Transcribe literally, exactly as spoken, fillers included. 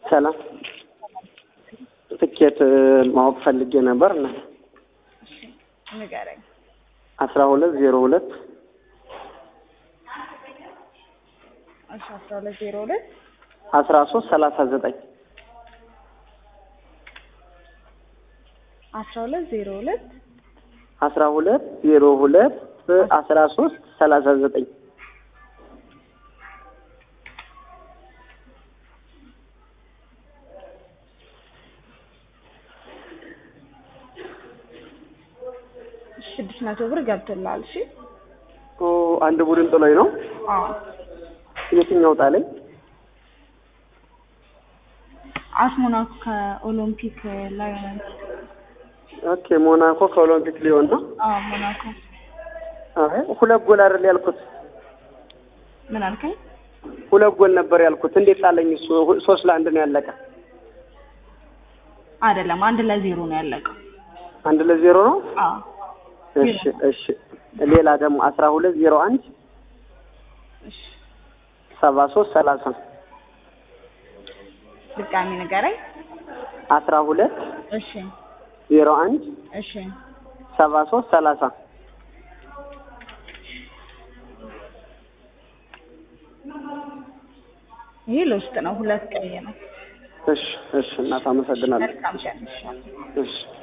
ሰላም ትኬት ማወቅ ፈልጌ ነበር እና ንገረኝ። አስራ ሁለት ዜሮ ሁለት እሺ አስራ ሁለት ዜሮ ሁለት አስራ ሶስት ሰላሳ ዘጠኝ አስራ ሁለት ዜሮ ሁለት አስራ ሁለት ዜሮ ሁለት አስራ ሶስት ሰላሳ ዘጠኝ ስድስት መቶ ብር ገብቶልሃል። እሺ ኦ አንድ ቡድን ጥሎኝ ነው። አዎ የትኛው ጣለኝ? አስ ሞናኮ ከኦሎምፒክ ላዮን። ኦኬ ሞናኮ ከኦሎምፒክ ሊዮን ነው። አዎ ሞናኮ። አይ ሁለት ጎል አይደል ያልኩት? ምን አልከኝ? ሁለት ጎል ነበር ያልኩት። እንዴት ጣለኝ? እሱ ሶስት ለአንድ ነው ያለቀ። አይደለም አንድ ለዜሮ ነው ያለቀው። አንድ ለዜሮ ነው? አዎ እሺ እሺ። ሌላ ደግሞ አስራ ሁለት ዜሮ አንድ እሺ ሰባ ሶስት ሰላሳ ድጋሚ ንገረኝ። አስራ ሁለት እሺ ዜሮ አንድ እሺ ሰባ ሶስት ሰላሳ ይሄ ለውስጥ ነው። ሁለት ቀይ ነው። እሺ እሺ። እናት አመሰግናለሁ። መልካም ቀን። እሺ